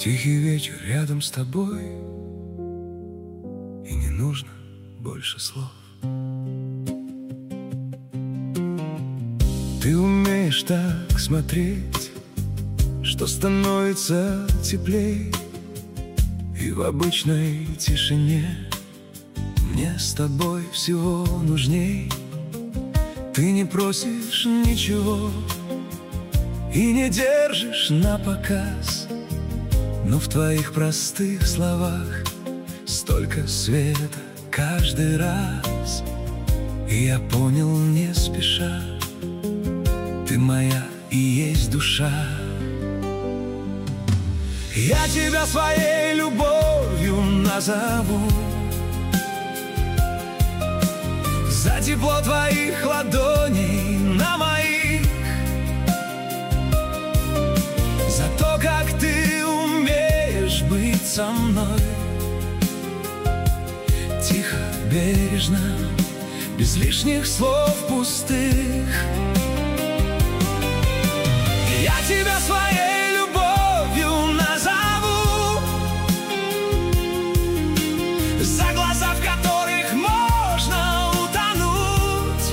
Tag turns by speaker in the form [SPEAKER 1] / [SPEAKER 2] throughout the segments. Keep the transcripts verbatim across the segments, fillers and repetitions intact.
[SPEAKER 1] Тихий вечер рядом с тобой, и не нужно больше слов. Ты умеешь так смотреть, что становится теплей, и в обычной тишине мне с тобой всего нужней. Ты не просишь ничего и не держишь напоказ, но в твоих простых словах столько света каждый раз. И я понял не спеша, ты моя и есть душа. Я тебя своей любовью назову за тепло твоих ладоней на моих, за то, как ты умеешь быть со мной. Тихо, бережно, без лишних слов пустых. Я тебя своей любовью назову за глаза, в которых можно утонуть,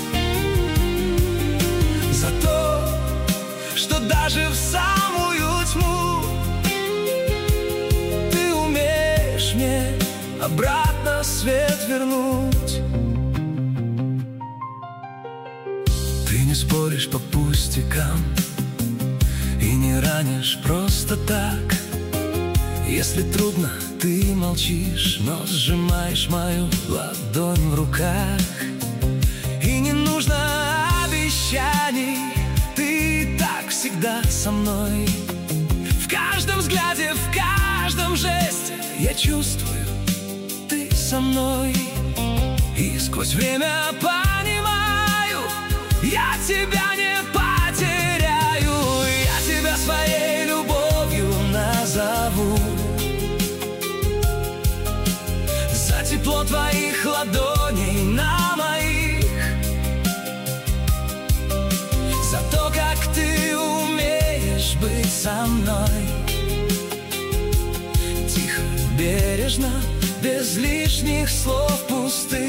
[SPEAKER 1] за то, что даже в самую тьму ты умеешь мне обратно свет вернуть. Ты не споришь по пустякам и не ранишь просто так. Если трудно, ты молчишь, но сжимаешь мою ладонь в руках. И не нужно обещаний, ты так всегда со мной. В каждом взгляде, в каждом жесте я чувствую, ты со мной. И сквозь время понимаю, я тебя не потеряю. Я тебя своей любовью назову за тепло твоих ладоней на моих, за то, как ты умеешь быть со мной. Тихо, бережно, без лишних слов пустых.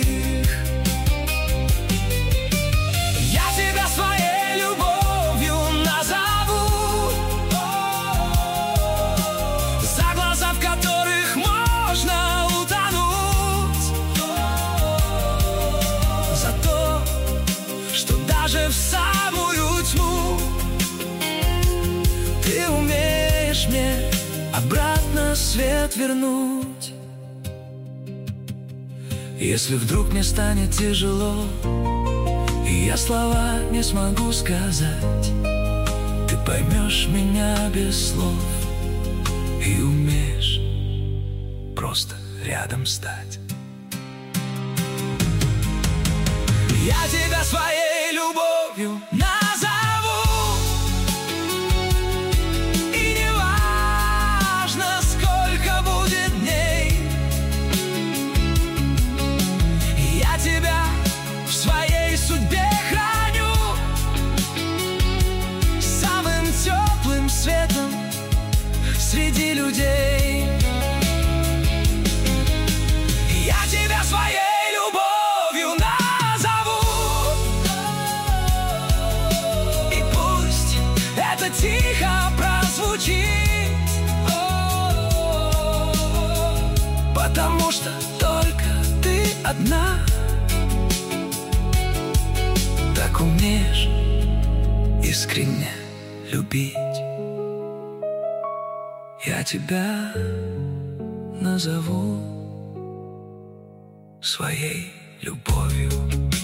[SPEAKER 1] Я тебя своей любовью назову за глаза, в которых можно утонуть, за то, что даже в самую тьму ты умеешь мне обратно свет вернуть. Если вдруг мне станет тяжело и я слова не смогу сказать, ты поймешь меня без слов и умеешь просто рядом стать. Я тебя своей любовью назову, и не важно, сколько будет дней, я тебя в своей судьбе храню самым теплым светом среди людей. Я тебя своей любовью назову, и пусть это тихо прозвучит, потому что только ты одна так умеешь искренне любить. Я тебя назову своей любовью.